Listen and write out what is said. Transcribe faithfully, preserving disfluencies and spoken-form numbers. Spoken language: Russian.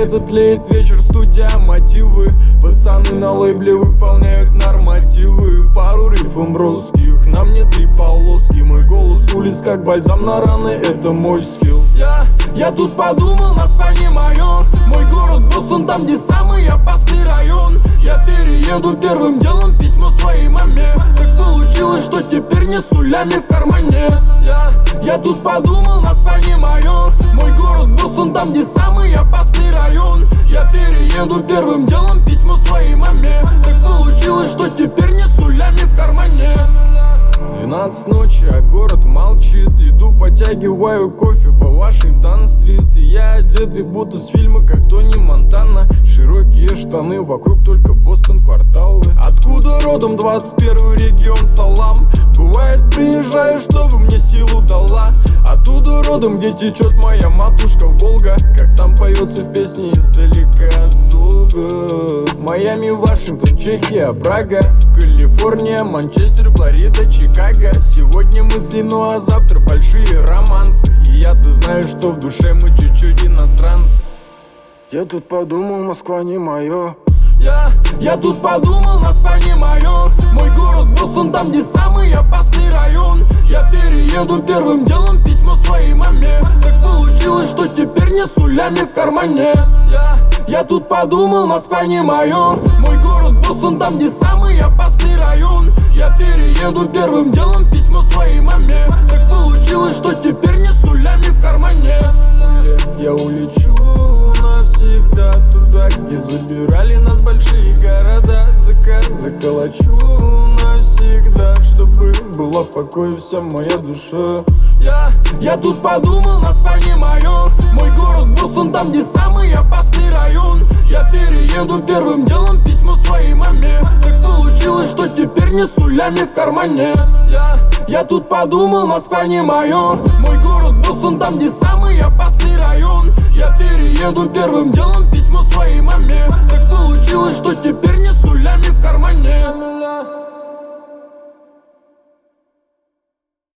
этот тлеет вечер, студия, мотивы. Пацаны на лейбле выполняют нормативы. Пару рифм русских, на мне три полоски. Мой голос улиц как бальзам на раны, это мой скилл. Я, я тут подумал, Москва не моё. Мой город Бостон, там где самый опасный район. Я перееду первым делом, письмо своей маме. Так получилось, что теперь не с нулями в кармане. Я, я тут подумал, Москва не моё. Мой город Бостон, там где самый опасный район. Я перееду первым делом, письмо своей маме. Так получилось, что теперь не с нулями в кармане. Двенадцать ночи, а город молчит. Иду, потягиваю кофе по Вашингтон-стрит. И я одетый будто с фильма, как Тони Монтана. Широкие штаны, вокруг только Бостон, кварталы. Откуда родом двадцать первый регион, салам. Бывает, приезжаю, чтобы мне силу дала. Оттуда родом, где течет моя матушка Волга. Как там поется в песне издалека долго. Майами, Вашингтон, Чехия, Прага, Калифорния, Манчестер, Флорида, Чикаго. Сегодня мысли, ну а завтра большие романсы. И я-то знаю, что в душе мы чуть-чуть иностранцы. Я тут подумал, Москва не моё. Я, я тут подумал, Москва не моё. Мой город Бостон, там где самый опасный район. Я перееду первым делом, письмо своей маме. Так получилось, что теперь не с нулями в кармане. Я, я тут подумал, Москва не моё. Мой город Бостон, там где самый опасный район. Я перееду первым делом, письмо своей маме. Так получилось, что теперь не с нулями в кармане. Я улечу навсегда туда, где забирали нас большие города. Закат заколочу навсегда, чтобы была в покое вся моя душа. Я, я тут подумал, Москва не моё. Мой город Бостон, там где самый опасный район. Я перееду первым делом, письмо своей маме. Так получилось, что теперь не с нулями в кармане. Я, я тут подумал, Москва не моё. Мой город Бостон, там где самый опасный район. Я перееду первым делом, письмо своей маме. Так получилось, что теперь не с нулями в кармане.